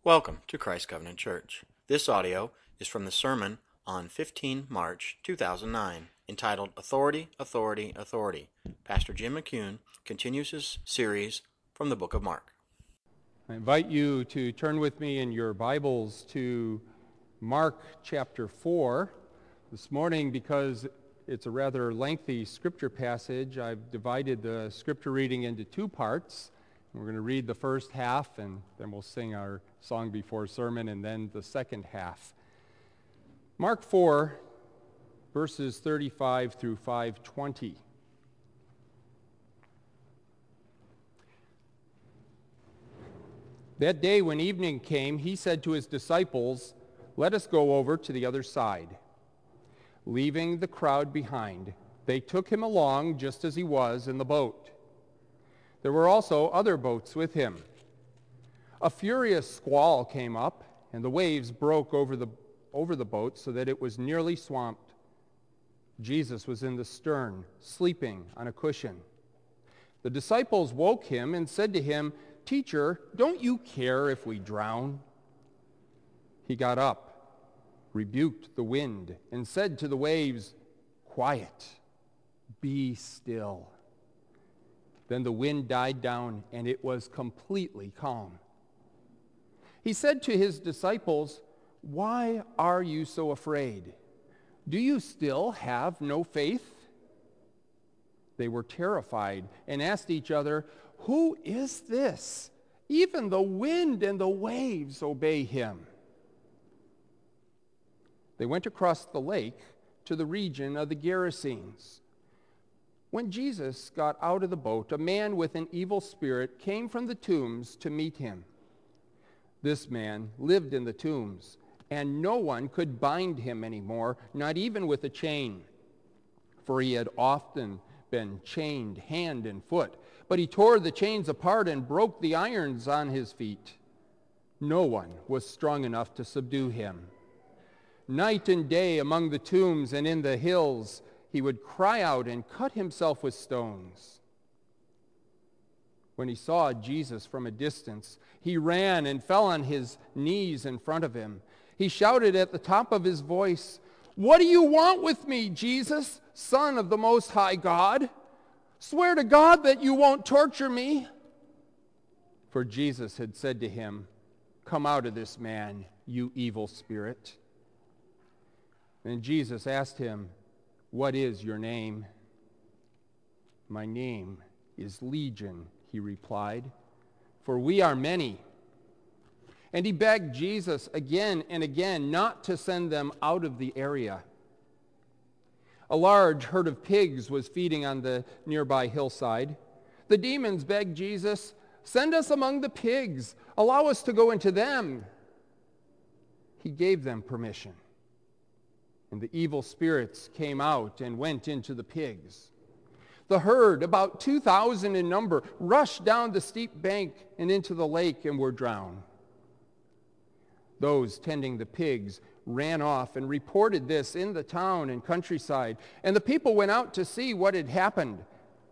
Welcome to Christ Covenant Church. This audio is from the sermon on 15 March 2009, entitled Authority, Authority, Authority. Pastor Jim McCune continues his series from the book of Mark. I invite you to turn with me in your Bibles to Mark chapter 4. This morning, because it's a rather lengthy scripture passage, I've divided the scripture reading into two parts. We're going to read the first half, and then we'll sing our song before sermon, and then the second half. Mark 4, verses 35 through 520. That day when evening came, he said to his disciples, "Let us go over to the other side." Leaving the crowd behind, they took him along just as he was in the boat. There were also other boats with him. A furious squall came up, and the waves broke over the boat so that it was nearly swamped. Jesus was in the stern, sleeping on a cushion. The disciples woke him and said to him, "Teacher, don't you care if we drown?" He got up, rebuked the wind, and said to the waves, "Quiet, be still." Then the wind died down, and it was completely calm. He said to his disciples, "Why are you so afraid? Do you still have no faith?" They were terrified and asked each other, "Who is this? Even the wind and the waves obey him." They went across the lake to the region of the Gerasenes. When Jesus got out of the boat, a man with an evil spirit came from the tombs to meet him. This man lived in the tombs, and no one could bind him anymore, not even with a chain, for he had often been chained hand and foot. But he tore the chains apart and broke the irons on his feet. No one was strong enough to subdue him. Night and day among the tombs and in the hills, he would cry out and cut himself with stones. When he saw Jesus from a distance, he ran and fell on his knees in front of him. He shouted at the top of his voice, "What do you want with me, Jesus, Son of the Most High God? Swear to God that you won't torture me." For Jesus had said to him, "Come out of this man, you evil spirit." And Jesus asked him, "What is your name?" "My name is Legion," he replied, "for we are many." And he begged Jesus again and again not to send them out of the area. A large herd of pigs was feeding on the nearby hillside. The demons begged Jesus, "Send us among the pigs. Allow us to go into them." He gave them permission. And the evil spirits came out and went into the pigs. The herd, about 2,000 in number, rushed down the steep bank and into the lake and were drowned. Those tending the pigs ran off and reported this in the town and countryside, and the people went out to see what had happened.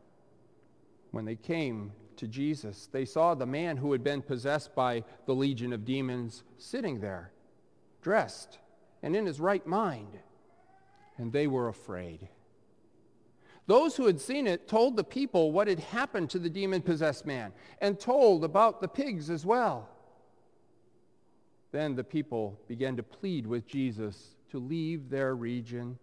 When they came to Jesus, they saw the man who had been possessed by the legion of demons sitting there, dressed and in his right mind. And they were afraid. Those who had seen it told the people what had happened to the demon-possessed man, and told about the pigs as well. Then the people began to plead with Jesus to leave their region.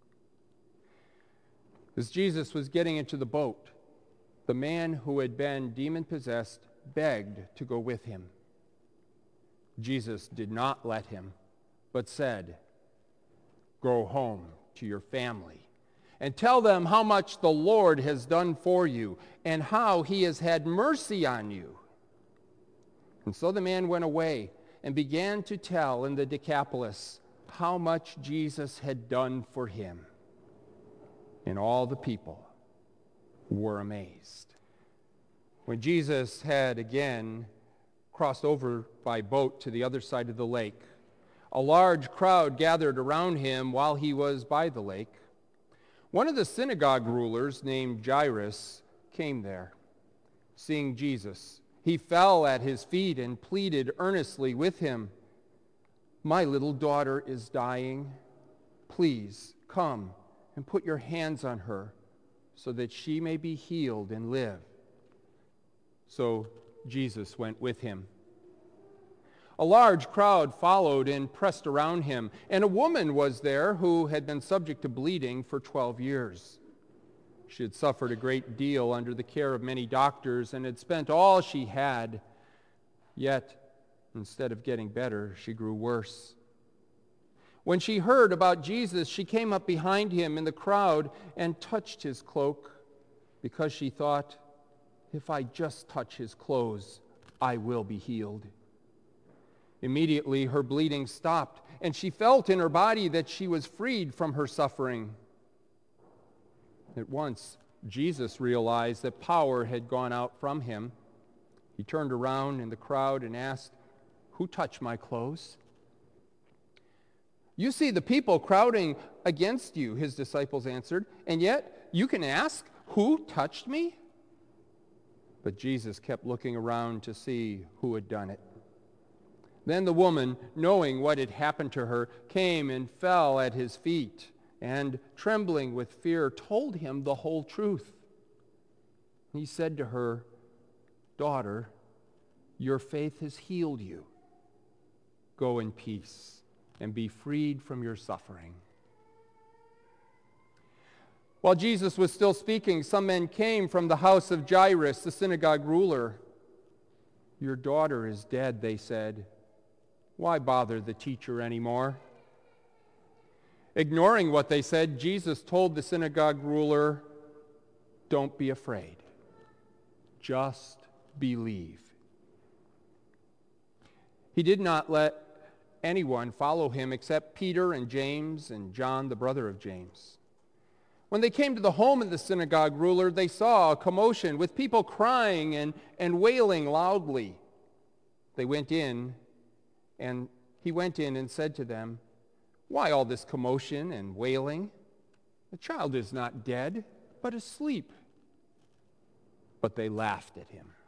As Jesus was getting into the boat, the man who had been demon-possessed begged to go with him. Jesus did not let him, but said, "Go home to your family and tell them how much the Lord has done for you and how he has had mercy on you." And so the man went away and began to tell in the Decapolis how much Jesus had done for him. And all the people were amazed. When Jesus had again crossed over by boat to the other side of the lake, a large crowd gathered around him while he was by the lake. One of the synagogue rulers named Jairus came there. Seeing Jesus, He fell at his feet and pleaded earnestly with him. "My little daughter is dying. Please come and put your hands on her so that she may be healed and live." So Jesus went with him. A large crowd followed and pressed around him, and a woman was there who had been subject to bleeding for 12 years. She had suffered a great deal under the care of many doctors and had spent all she had. Yet, instead of getting better, she grew worse. When she heard about Jesus, she came up behind him in the crowd and touched his cloak, because she thought, "If I just touch his clothes, I will be healed." Immediately her bleeding stopped, and she felt in her body that she was freed from her suffering. At once, Jesus realized that power had gone out from him. He turned around in the crowd and asked, "Who touched my clothes?" "You see the people crowding against you," his disciples answered, "and yet you can ask, 'Who touched me?'" But Jesus kept looking around to see who had done it. Then the woman, knowing what had happened to her, came and fell at his feet, and, trembling with fear, told him the whole truth. He said to her, "Daughter, your faith has healed you. Go in peace and be freed from your suffering." While Jesus was still speaking, some men came from the house of Jairus, the synagogue ruler. "Your daughter is dead," they said. "Why bother the teacher anymore?" Ignoring what they said, Jesus told the synagogue ruler, "Don't be afraid. Just believe." He did not let anyone follow him except Peter and James and John, the brother of James. When they came to the home of the synagogue ruler, they saw a commotion with people crying and wailing loudly. They went in, and he went in and said to them, "Why all this commotion and wailing? The child is not dead, but asleep." But they laughed at him.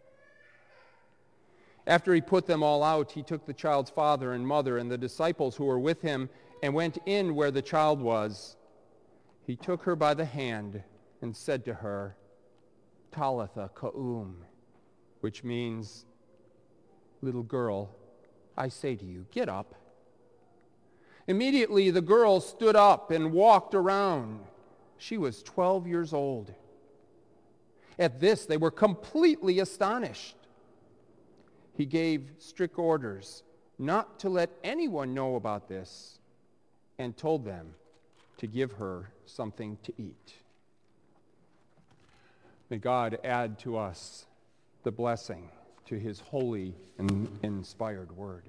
After he put them all out, he took the child's father and mother and the disciples who were with him and went in where the child was. He took her by the hand and said to her, "Talitha koum," which means, "Little girl, I say to you, get up." Immediately the girl stood up and walked around. She was 12 years old. At this, they were completely astonished. He gave strict orders not to let anyone know about this and told them to give her something to eat. May God add to us the blessing to his holy and inspired word.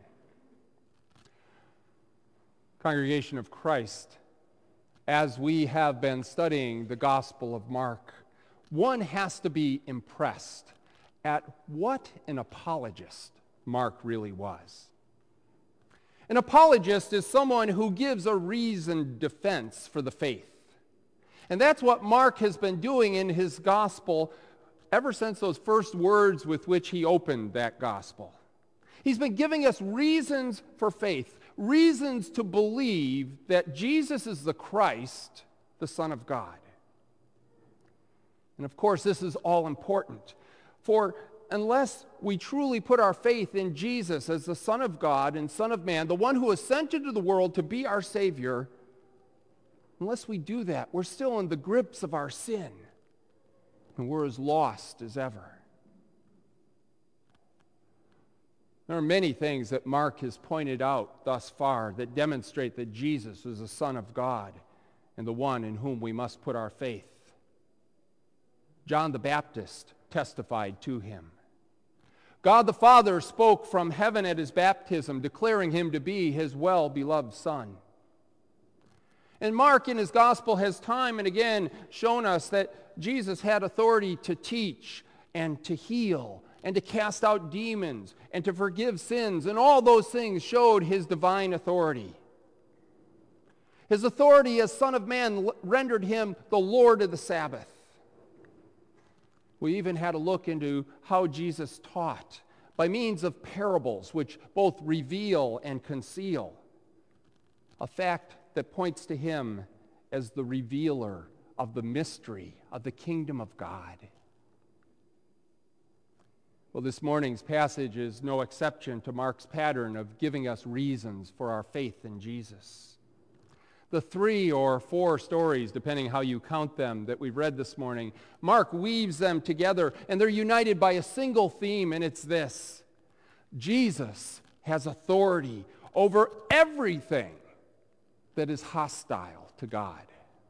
Congregation of Christ, as we have been studying the Gospel of Mark, one has to be impressed at what an apologist Mark really was. An apologist is someone who gives a reasoned defense for the faith. And that's what Mark has been doing in his gospel ever since those first words with which he opened that gospel. He's been giving us reasons for faith, reasons to believe that Jesus is the Christ, the Son of God. And of course, this is all important, for unless we truly put our faith in Jesus as the Son of God and Son of Man, the one who was sent into the world to be our Savior, unless we do that, we're still in the grips of our sin, and we're as lost as ever. There are many things that Mark has pointed out thus far that demonstrate that Jesus is the Son of God and the one in whom we must put our faith. John the Baptist testified to him. God the Father spoke from heaven at his baptism, declaring him to be his well-beloved Son. And Mark in his gospel has time and again shown us that Jesus had authority to teach and to heal and to cast out demons and to forgive sins, and all those things showed his divine authority. His authority as Son of Man rendered him the Lord of the Sabbath. We even had a look into how Jesus taught by means of parables, which both reveal and conceal, a fact that points to him as the revealer of the mystery of the kingdom of God. Well, this morning's passage is no exception to Mark's pattern of giving us reasons for our faith in Jesus. The 3 or 4 stories, depending how you count them, that we've read this morning, Mark weaves them together, and they're united by a single theme, and it's this: Jesus has authority over everything that is hostile to God.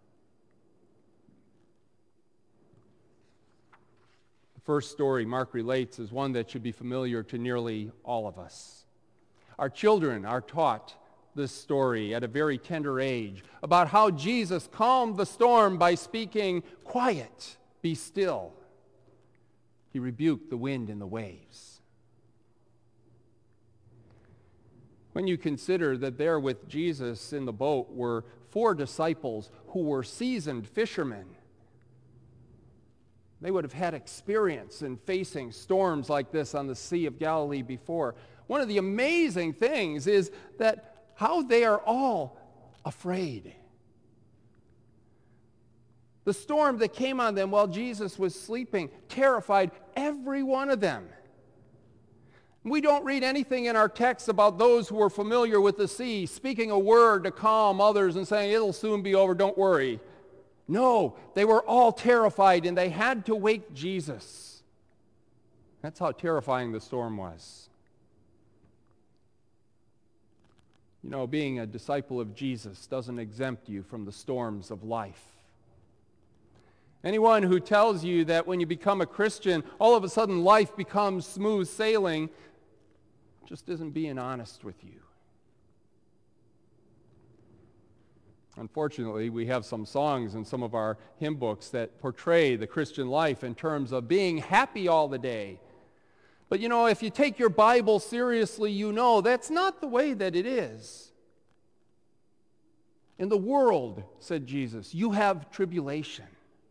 The first story Mark relates is one that should be familiar to nearly all of us. Our children are taught this story at a very tender age about how Jesus calmed the storm by speaking, "Quiet, be still." He rebuked the wind and the waves. When you consider that there with Jesus in the boat were 4 disciples who were seasoned fishermen, they would have had experience in facing storms like this on the Sea of Galilee before. One of the amazing things is that how they are all afraid. The storm that came on them while Jesus was sleeping terrified every one of them. We don't read anything in our text about those who were familiar with the sea speaking a word to calm others and saying, "It'll soon be over, don't worry." No, they were all terrified, and they had to wake Jesus. That's how terrifying the storm was. You know, being a disciple of Jesus doesn't exempt you from the storms of life. Anyone who tells you that when you become a Christian, all of a sudden life becomes smooth sailing just isn't being honest with you. Unfortunately, we have some songs in some of our hymn books that portray the Christian life in terms of being happy all the day. But you know, if you take your Bible seriously, you know that's not the way that it is. In the world, said Jesus, you have tribulation.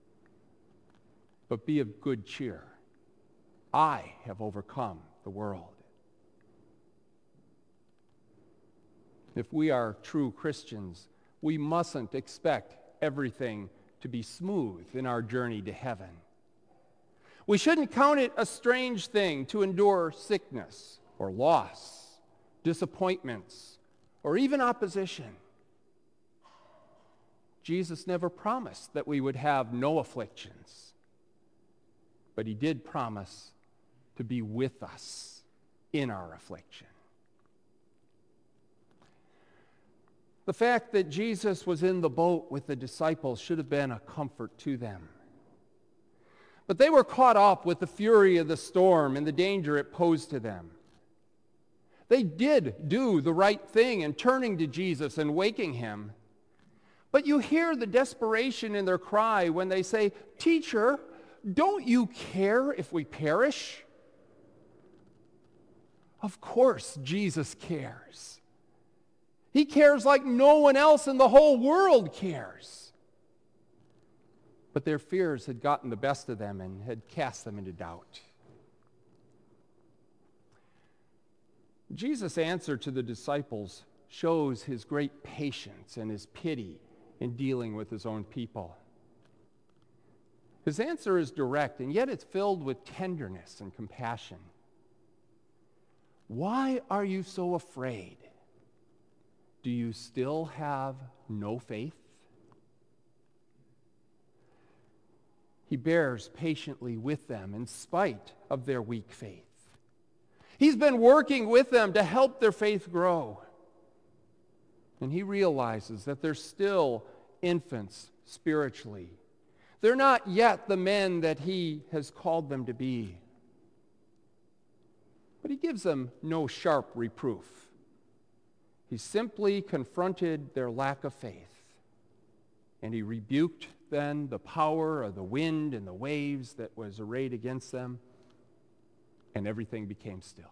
But be of good cheer. I have overcome the world. If we are true Christians, we mustn't expect everything to be smooth in our journey to heaven. We shouldn't count it a strange thing to endure sickness or loss, disappointments, or even opposition. Jesus never promised that we would have no afflictions, but he did promise to be with us in our affliction. The fact that Jesus was in the boat with the disciples should have been a comfort to them. But they were caught up with the fury of the storm and the danger it posed to them. They did do the right thing in turning to Jesus and waking him. But you hear the desperation in their cry when they say, "Teacher, don't you care if we perish?" Of course, Jesus cares. He cares like no one else in the whole world cares. But their fears had gotten the best of them and had cast them into doubt. Jesus' answer to the disciples shows his great patience and his pity in dealing with his own people. His answer is direct, and yet it's filled with tenderness and compassion. Why are you so afraid? Do you still have no faith? He bears patiently with them in spite of their weak faith. He's been working with them to help their faith grow. And he realizes that they're still infants spiritually. They're not yet the men that he has called them to be. But he gives them no sharp reproof. He simply confronted their lack of faith, and he rebuked then the power of the wind and the waves that was arrayed against them, and everything became still.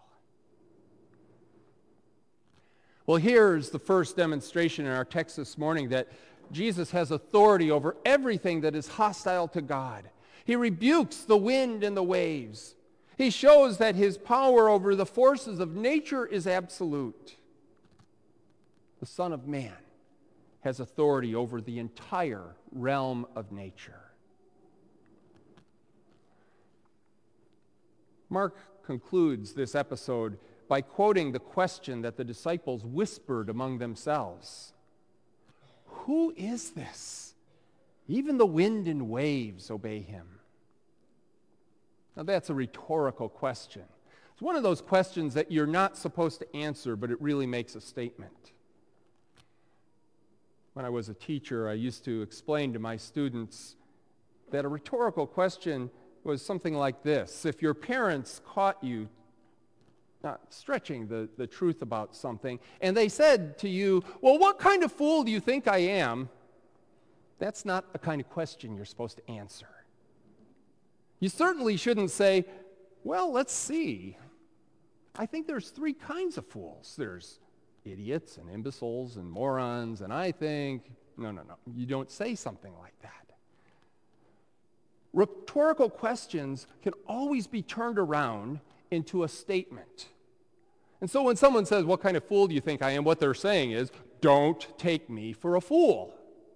Well, here's the first demonstration in our text this morning that Jesus has authority over everything that is hostile to God. He rebukes the wind and the waves. He shows that his power over the forces of nature is absolute. The Son of Man has authority over the entire realm of nature. Mark concludes this episode by quoting the question that the disciples whispered among themselves. Who is this? Even the wind and waves obey him. Now that's a rhetorical question. It's one of those questions that you're not supposed to answer, but it really makes a statement. When I was a teacher, I used to explain to my students that a rhetorical question was something like this. If your parents caught you not stretching the truth about something, and they said to you, well, what kind of fool do you think I am? That's not the kind of question you're supposed to answer. You certainly shouldn't say, well, let's see. I think there's three kinds of fools. There's idiots and imbeciles and morons, and I think, no. You don't say something like that. Rhetorical questions can always be turned around into a statement. And so when someone says, what kind of fool do you think I am? What they're saying is, don't take me for a fool.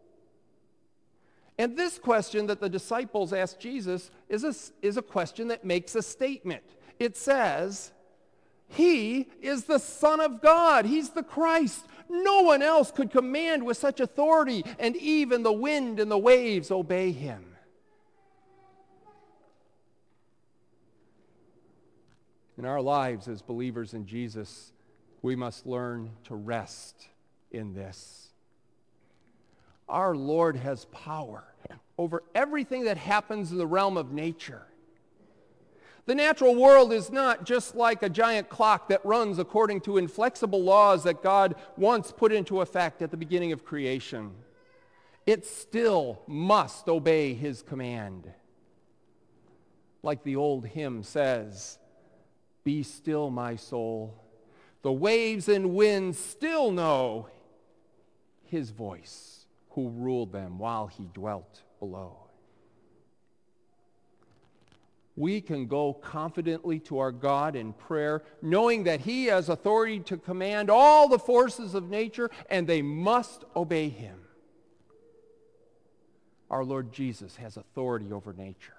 And this question that the disciples asked Jesus is a question that makes a statement. It says, he is the Son of God. He's the Christ. No one else could command with such authority, and even the wind and the waves obey him. In our lives as believers in Jesus, we must learn to rest in this. Our Lord has power over everything that happens in the realm of nature. The natural world is not just like a giant clock that runs according to inflexible laws that God once put into effect at the beginning of creation. It still must obey his command. Like the old hymn says, be still, my soul. The waves and winds still know his voice, who ruled them while he dwelt below. We can go confidently to our God in prayer, knowing that he has authority to command all the forces of nature, and they must obey him. Our Lord Jesus has authority over nature.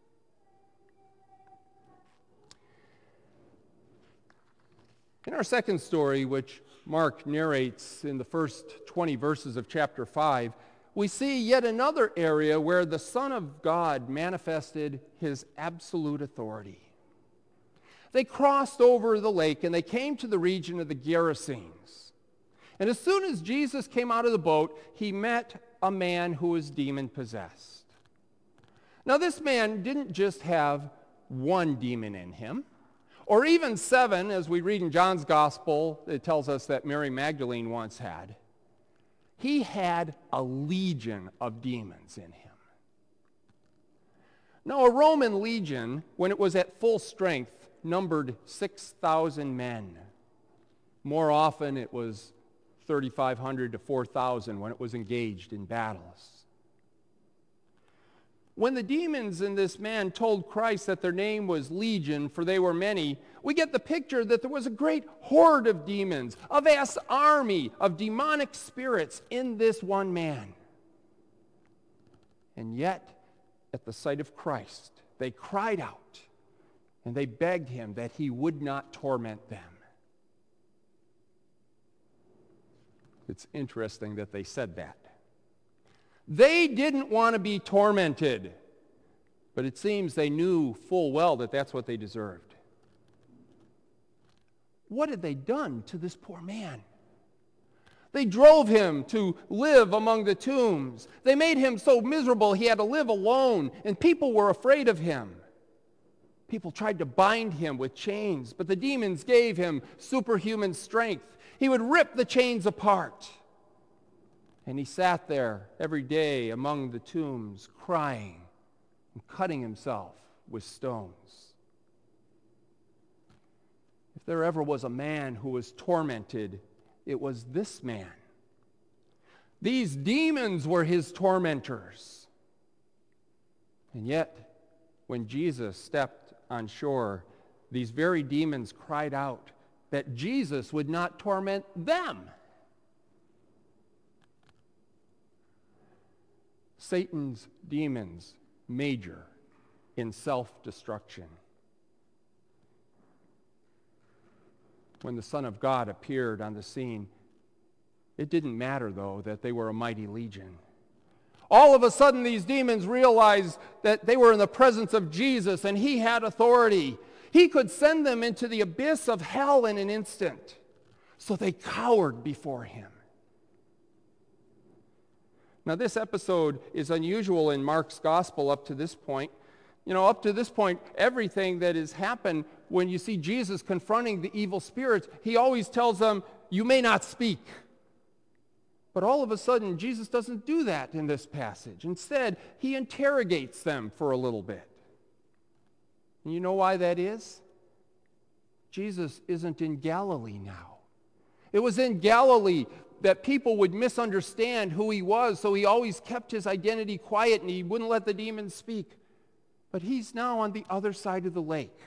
In our second story, which Mark narrates in the first 20 verses of chapter 5, we see yet another area where the Son of God manifested his absolute authority. They crossed over the lake and they came to the region of the Gerasenes. And as soon as Jesus came out of the boat, he met a man who was demon-possessed. Now this man didn't just have one demon in him, or even 7, as we read in John's Gospel. It tells us that Mary Magdalene once had. He had a legion of demons in him. Now, a Roman legion, when it was at full strength, numbered 6,000 men. More often, it was 3,500 to 4,000 when it was engaged in battles. When the demons in this man told Christ that their name was Legion, for they were many, we get the picture that there was a great horde of demons, a vast army of demonic spirits in this one man. And yet, at the sight of Christ, they cried out and they begged him that he would not torment them. It's interesting that they said that. They didn't want to be tormented, but it seems they knew full well that that's what they deserved. What had they done to this poor man? They drove him to live among the tombs. They made him so miserable he had to live alone, and people were afraid of him. People tried to bind him with chains, but the demons gave him superhuman strength. He would rip the chains apart. And he sat there every day among the tombs, crying and cutting himself with stones. If there ever was a man who was tormented, it was this man. These demons were his tormentors. And yet, when Jesus stepped on shore, these very demons cried out that Jesus would not torment them. Satan's demons major in self-destruction. When the Son of God appeared on the scene, it didn't matter, though, that they were a mighty legion. All of a sudden, these demons realized that they were in the presence of Jesus, and he had authority. He could send them into the abyss of hell in an instant. So they cowered before him. Now, this episode is unusual in Mark's gospel up to this point. You know, up to this point, everything that has happened when you see Jesus confronting the evil spirits, he always tells them, you may not speak. But all of a sudden, Jesus doesn't do that in this passage. Instead, he interrogates them for a little bit. And you know why that is? Jesus isn't in Galilee now. It was in Galilee that people would misunderstand who he was, so he always kept his identity quiet and he wouldn't let the demons speak. But he's now on the other side of the lake.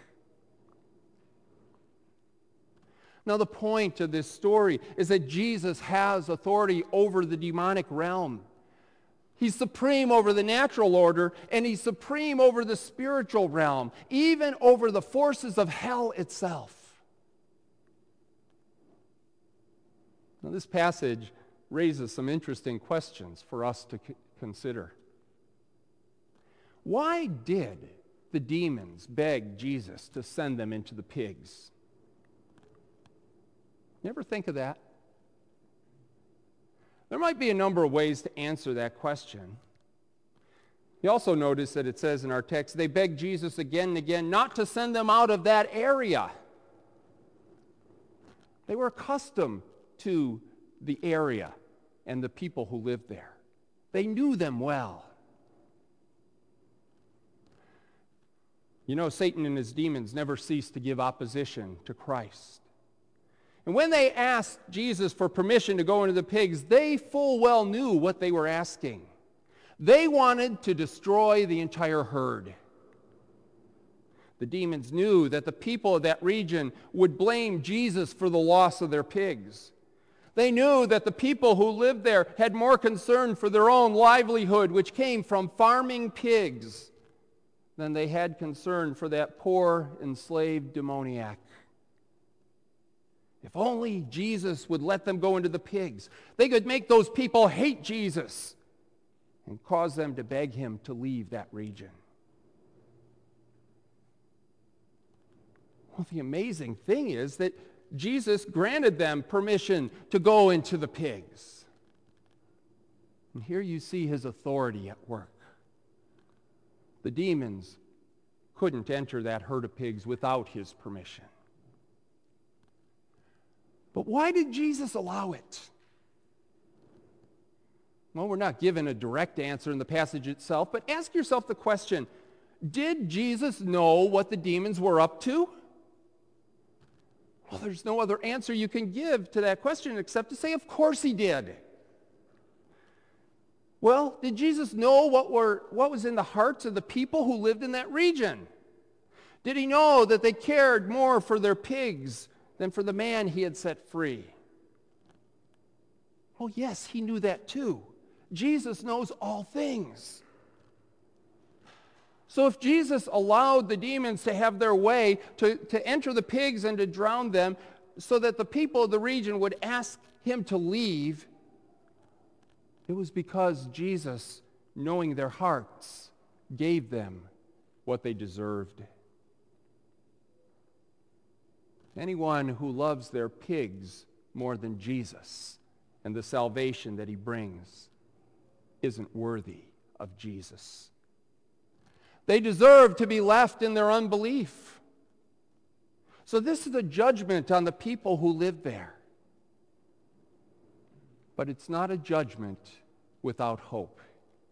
Now, the point of this story is that Jesus has authority over the demonic realm. He's supreme over the natural order, and he's supreme over the spiritual realm, even over the forces of hell itself. Now, this passage raises some interesting questions for us to consider. Why did the demons beg Jesus to send them into the pigs? You ever think of that? There might be a number of ways to answer that question. You also notice that it says in our text, they begged Jesus again and again not to send them out of that area. They were accustomed to the area and the people who lived there. They knew them well. You know, Satan and his demons never cease to give opposition to Christ. And when they asked Jesus for permission to go into the pigs, they full well knew what they were asking. They wanted to destroy the entire herd. The demons knew that the people of that region would blame Jesus for the loss of their pigs. They knew that the people who lived there had more concern for their own livelihood, which came from farming pigs, than they had concern for that poor, enslaved demoniac. If only Jesus would let them go into the pigs, they could make those people hate Jesus and cause them to beg him to leave that region. Well, the amazing thing is that Jesus granted them permission to go into the pigs. And here you see his authority at work. The demons couldn't enter that herd of pigs without his permission. But why did Jesus allow it? Well, we're not given a direct answer in the passage itself, but ask yourself the question, did Jesus know what the demons were up to? Well, there's no other answer you can give to that question except to say, of course he did. Well, did Jesus know what was in the hearts of the people who lived in that region? Did he know that they cared more for their pigs than for the man he had set free? Oh, yes, he knew that too. Jesus knows all things. So if Jesus allowed the demons to have their way, to enter the pigs and to drown them, so that the people of the region would ask him to leave, it was because Jesus, knowing their hearts, gave them what they deserved. Anyone who loves their pigs more than Jesus and the salvation that he brings isn't worthy of Jesus. They deserve to be left in their unbelief. So this is a judgment on the people who live there. But it's not a judgment without hope.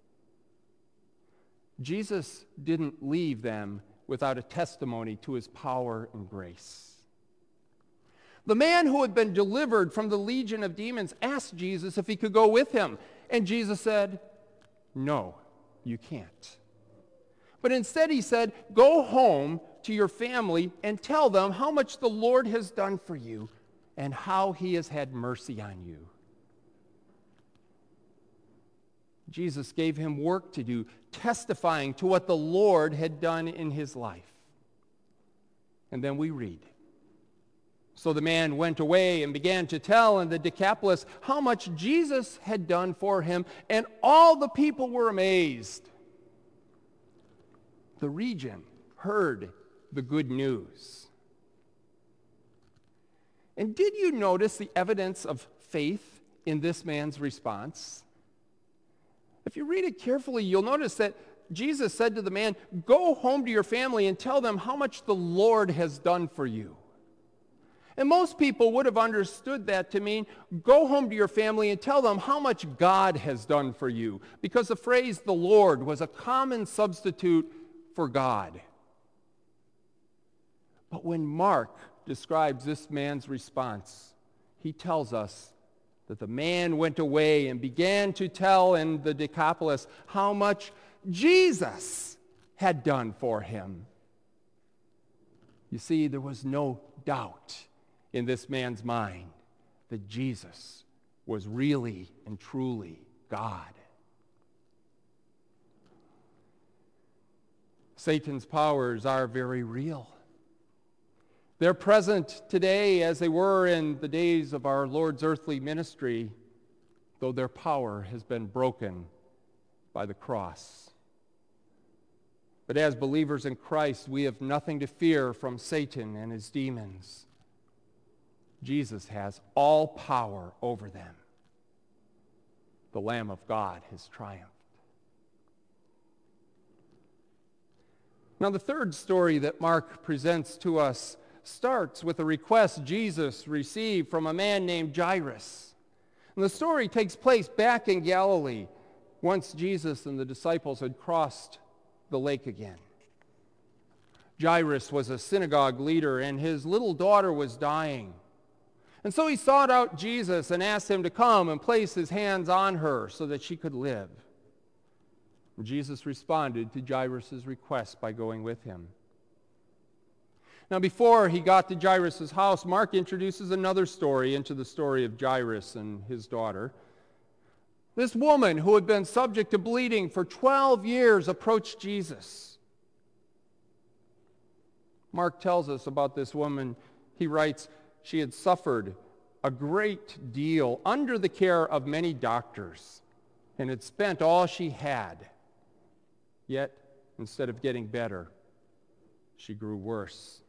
Jesus didn't leave them without a testimony to his power and grace. The man who had been delivered from the legion of demons asked Jesus if he could go with him. And Jesus said, "No, you can't." But instead he said, go home to your family and tell them how much the Lord has done for you and how he has had mercy on you. Jesus gave him work to do, testifying to what the Lord had done in his life. And then we read, so the man went away and began to tell in the Decapolis how much Jesus had done for him, and all the people were amazed. The region heard the good news. And did you notice the evidence of faith in this man's response? If you read it carefully, you'll notice that Jesus said to the man, go home to your family and tell them how much the Lord has done for you. And most people would have understood that to mean, go home to your family and tell them how much God has done for you, because the phrase the Lord was a common substitute for God. But when Mark describes this man's response, he tells us that the man went away and began to tell in the Decapolis how much Jesus had done for him. You see, there was no doubt in this man's mind that Jesus was really and truly God. Satan's powers are very real. They're present today as they were in the days of our Lord's earthly ministry, though their power has been broken by the cross. But as believers in Christ, we have nothing to fear from Satan and his demons. Jesus has all power over them. The Lamb of God has triumphed. Now, the third story that Mark presents to us starts with a request Jesus received from a man named Jairus. And the story takes place back in Galilee, once Jesus and the disciples had crossed the lake again. Jairus was a synagogue leader, and his little daughter was dying. And so he sought out Jesus and asked him to come and place his hands on her so that she could live. Jesus responded to Jairus' request by going with him. Now, before he got to Jairus' house, Mark introduces another story into the story of Jairus and his daughter. This woman who had been subject to bleeding for 12 years approached Jesus. Mark tells us about this woman. He writes, she had suffered a great deal under the care of many doctors and had spent all she had. Yet, instead of getting better, she grew worse.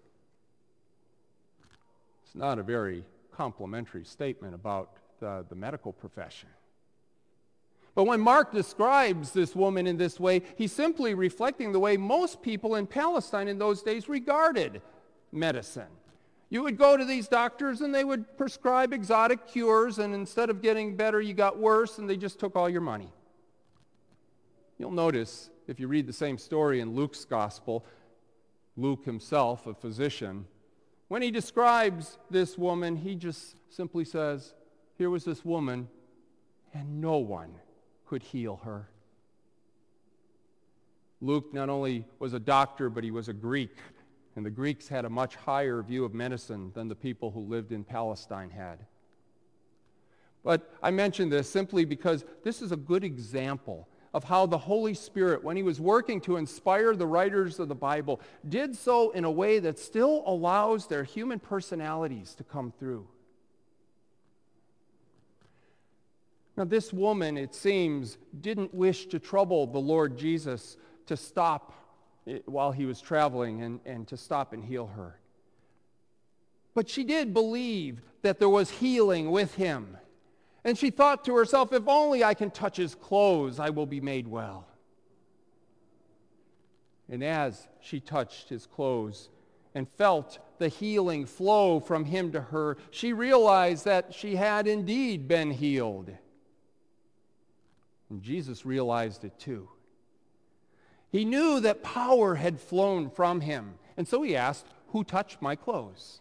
It's not a very complimentary statement about the medical profession. But when Mark describes this woman in this way, he's simply reflecting the way most people in Palestine in those days regarded medicine. You would go to these doctors and they would prescribe exotic cures, and instead of getting better, you got worse, and they just took all your money. You'll notice, if you read the same story in Luke's gospel, Luke himself, a physician, when he describes this woman, he just simply says, here was this woman, and no one could heal her. Luke not only was a doctor, but he was a Greek, and the Greeks had a much higher view of medicine than the people who lived in Palestine had. But I mention this simply because this is a good example of how the Holy Spirit, when he was working to inspire the writers of the Bible, did so in a way that still allows their human personalities to come through. Now, this woman, it seems, didn't wish to trouble the Lord Jesus to stop while he was traveling and to stop and heal her. But she did believe that there was healing with him. And she thought to herself, if only I can touch his clothes, I will be made well. And as she touched his clothes and felt the healing flow from him to her, she realized that she had indeed been healed. And Jesus realized it too. He knew that power had flown from him, and so he asked, who touched my clothes?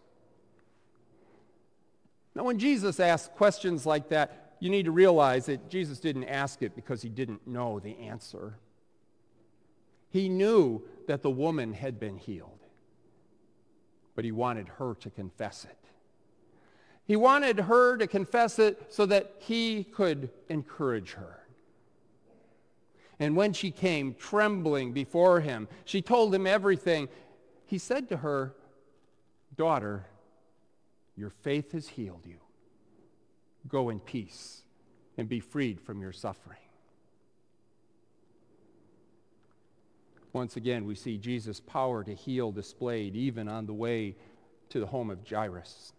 Now, when Jesus asks questions like that, you need to realize that Jesus didn't ask it because he didn't know the answer. He knew that the woman had been healed, but he wanted her to confess it. He wanted her to confess it so that he could encourage her. And when she came trembling before him, she told him everything. He said to her, "Daughter, your faith has healed you. Go in peace and be freed from your suffering." Once again, we see Jesus' power to heal displayed even on the way to the home of Jairus.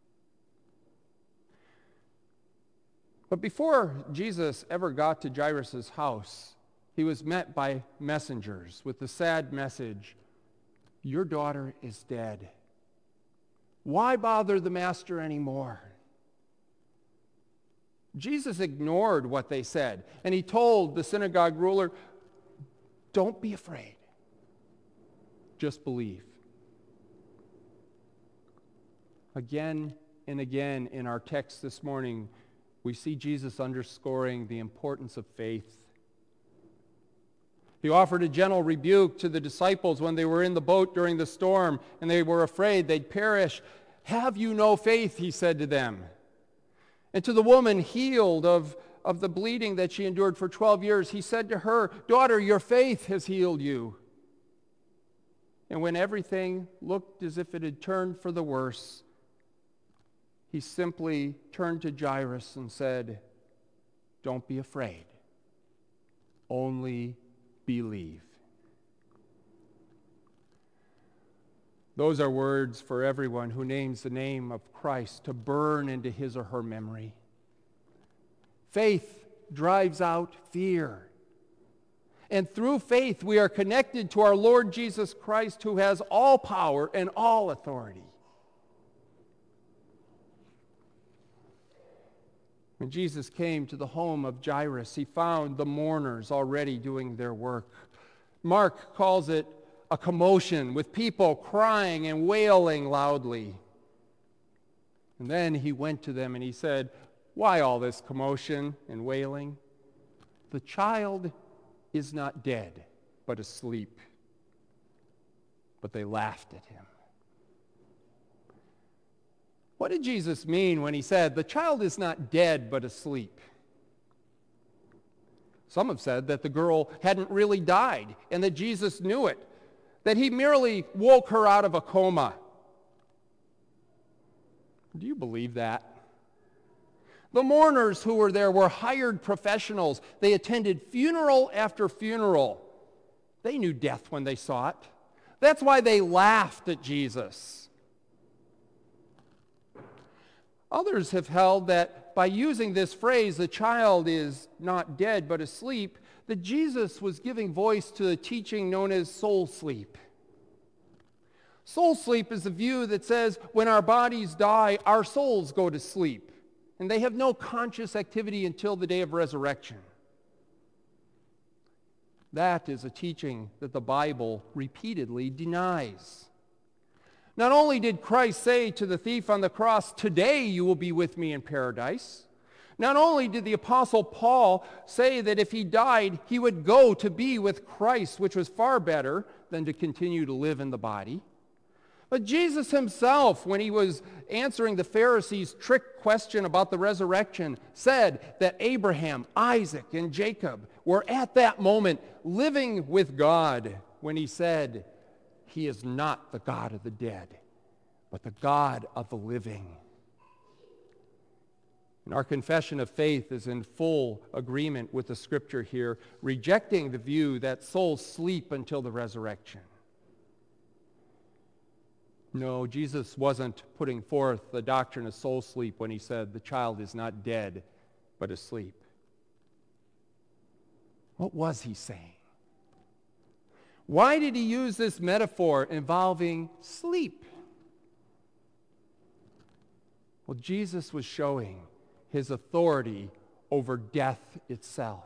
But before Jesus ever got to Jairus' house, he was met by messengers with the sad message, "Your daughter is dead. Why bother the master anymore?" Jesus ignored what they said, and he told the synagogue ruler, "Don't be afraid. Just believe." Again and again in our text this morning, we see Jesus underscoring the importance of faith. He offered a gentle rebuke to the disciples when they were in the boat during the storm and they were afraid they'd perish. "Have you no faith?" he said to them. And to the woman healed of the bleeding that she endured for 12 years, he said to her, "Daughter, your faith has healed you." And when everything looked as if it had turned for the worse, he simply turned to Jairus and said, "Don't be afraid. Only believe." Those are words for everyone who names the name of Christ to burn into his or her memory. Faith drives out fear. And through faith, we are connected to our Lord Jesus Christ, who has all power and all authority. When Jesus came to the home of Jairus, he found the mourners already doing their work. Mark calls it a commotion, with people crying and wailing loudly. And then he went to them and he said, "Why all this commotion and wailing? The child is not dead, but asleep." But they laughed at him. What did Jesus mean when he said, "The child is not dead, but asleep"? Some have said that the girl hadn't really died and that Jesus knew it, that he merely woke her out of a coma. Do you believe that? The mourners who were there were hired professionals. They attended funeral after funeral. They knew death when they saw it. That's why they laughed at Jesus. Others have held that by using this phrase, "the child is not dead but asleep," that Jesus was giving voice to a teaching known as soul sleep. Soul sleep is a view that says when our bodies die, our souls go to sleep, and they have no conscious activity until the day of resurrection. That is a teaching that the Bible repeatedly denies. Not only did Christ say to the thief on the cross, "Today you will be with me in paradise," not only did the Apostle Paul say that if he died, he would go to be with Christ, which was far better than to continue to live in the body, but Jesus himself, when he was answering the Pharisees' trick question about the resurrection, said that Abraham, Isaac, and Jacob were at that moment living with God when he said, "He is not the God of the dead, but the God of the living." And our confession of faith is in full agreement with the scripture here, rejecting the view that souls sleep until the resurrection. No, Jesus wasn't putting forth the doctrine of soul sleep when he said the child is not dead, but asleep. What was he saying? Why did he use this metaphor involving sleep? Well, Jesus was showing his authority over death itself.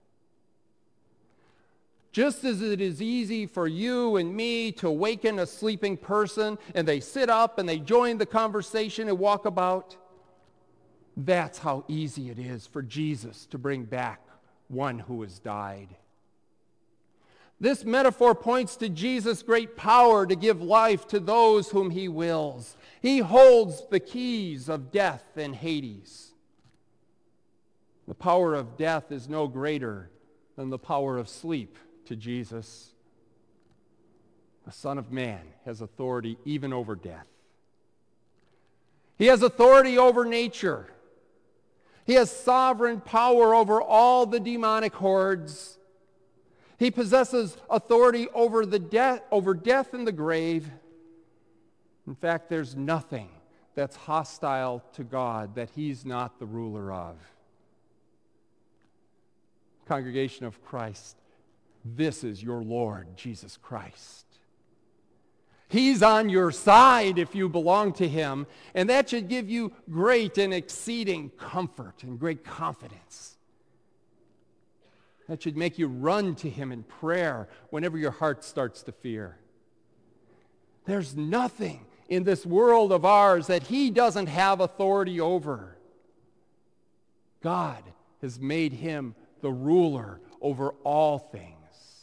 Just as it is easy for you and me to awaken a sleeping person and they sit up and they join the conversation and walk about, that's how easy it is for Jesus to bring back one who has died. This metaphor points to Jesus' great power to give life to those whom he wills. He holds the keys of death and Hades. The power of death is no greater than the power of sleep to Jesus. The Son of Man has authority even over death. He has authority over nature. He has sovereign power over all the demonic hordes. He possesses authority over death and the grave. In fact, there's nothing that's hostile to God that he's not the ruler of. Congregation of Christ, this is your Lord Jesus Christ. He's on your side if you belong to him, and that should give you great and exceeding comfort and great confidence. That should make you run to him in prayer whenever your heart starts to fear. There's nothing in this world of ours that he doesn't have authority over. God has made him the ruler over all things.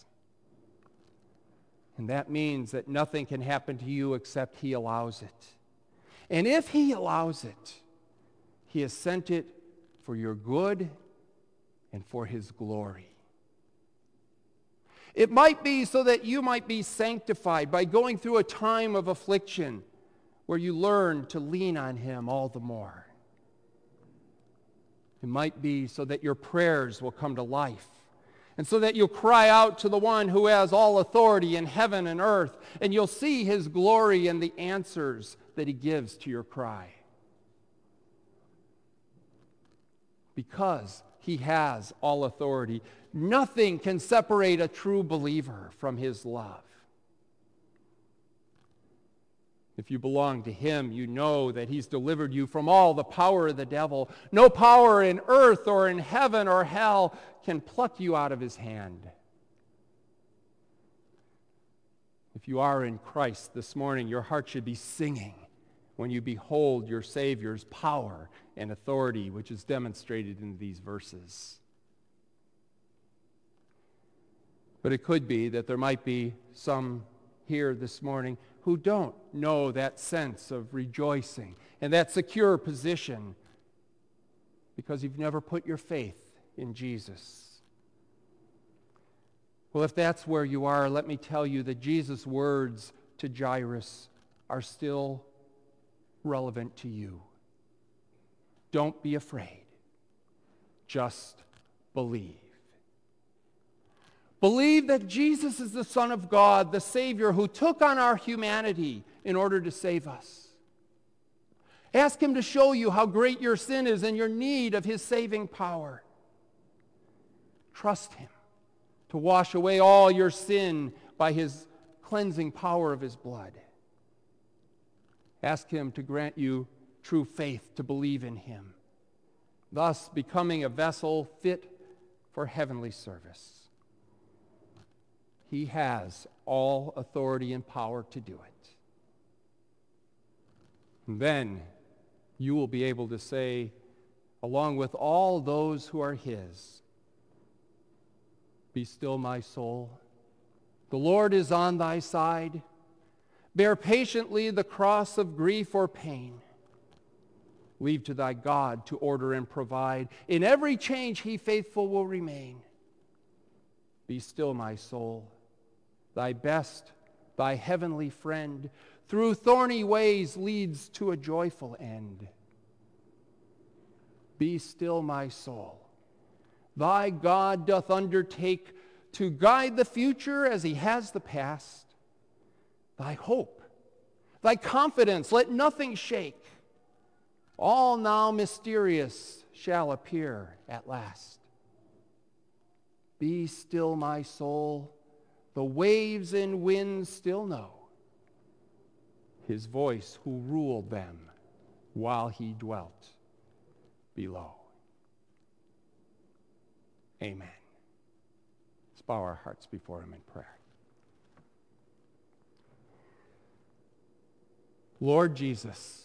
And that means that nothing can happen to you except he allows it. And if he allows it, he has sent it for your good and for his glory. It might be so that you might be sanctified by going through a time of affliction where you learn to lean on him all the more. It might be so that your prayers will come to life, and so that you'll cry out to the one who has all authority in heaven and earth, and you'll see his glory and the answers that he gives to your cry. Because he has all authority, nothing can separate a true believer from his love. If you belong to him, you know that he's delivered you from all the power of the devil. No power in earth or in heaven or hell can pluck you out of his hand. If you are in Christ this morning, your heart should be singing when you behold your Savior's power and authority, which is demonstrated in these verses. But it could be that there might be some here this morning who don't know that sense of rejoicing and that secure position because you've never put your faith in Jesus. Well, if that's where you are, let me tell you that Jesus' words to Jairus are still relevant to you. Don't be afraid. Just believe. Believe that Jesus is the Son of God, the Savior who took on our humanity in order to save us. Ask him to show you how great your sin is and your need of his saving power. Trust him to wash away all your sin by his cleansing power of his blood. Ask him to grant you true faith to believe in him, thus becoming a vessel fit for heavenly service. He has all authority and power to do it. And then you will be able to say, along with all those who are his, "Be still, my soul. The Lord is on thy side. Bear patiently the cross of grief or pain. Leave to thy God to order and provide. In every change he faithful will remain. Be still, my soul. Thy best, thy heavenly friend, through thorny ways leads to a joyful end. Be still, my soul. Thy God doth undertake to guide the future as he has the past. Thy hope, thy confidence, let nothing shake. All now mysterious shall appear at last. Be still, my soul. The waves and winds still know his voice who ruled them while he dwelt below. Amen. Let's bow our hearts before him in prayer. Lord Jesus,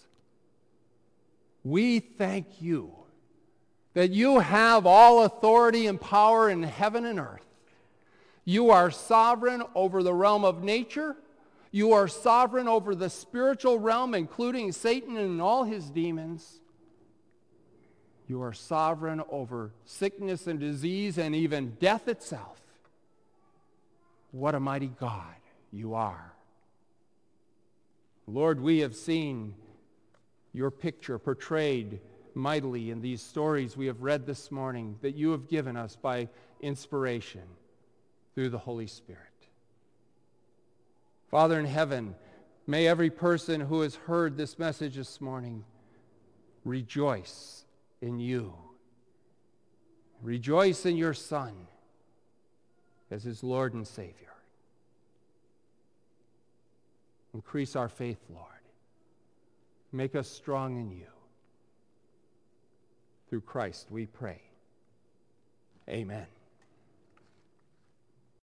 we thank you that you have all authority and power in heaven and earth. You are sovereign over the realm of nature. You are sovereign over the spiritual realm, including Satan and all his demons. You are sovereign over sickness and disease and even death itself. What a mighty God you are. Lord, we have seen your picture portrayed mightily in these stories we have read this morning that you have given us by inspiration through the Holy Spirit. Father in heaven, may every person who has heard this message this morning rejoice in you. Rejoice in your Son as his Lord and Savior. Increase our faith, Lord. Make us strong in you. Through Christ we pray. Amen.